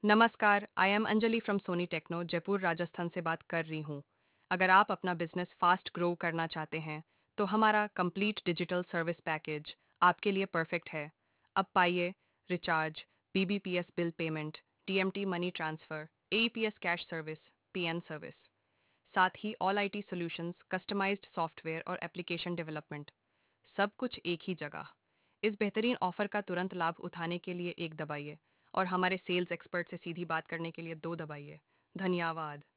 नमस्कार, I am Anjali from Sony Techno, Jaipur, Rajasthan से बात कर रही हूँ। अगर आप अपना बिजनेस फास्ट ग्रो करना चाहते हैं, तो हमारा कंप्लीट डिजिटल सर्विस पैकेज आपके लिए परफेक्ट है। अब पाइए recharge, BBPS bill payment, TMT money transfer, AEPS cash service, PN service. साथ ही all IT solutions, customised software और एप्लीकेशन डेवलपमेंट। सब कुछ एक ही जगह। इस बेहतरीन ऑफर का तुरंत लाभ उठाने के लिए एक दबाइए और हमारे सेल्स एक्सपर्ट से सीधी बात करने के लिए दो दबाइए। धन्यवाद।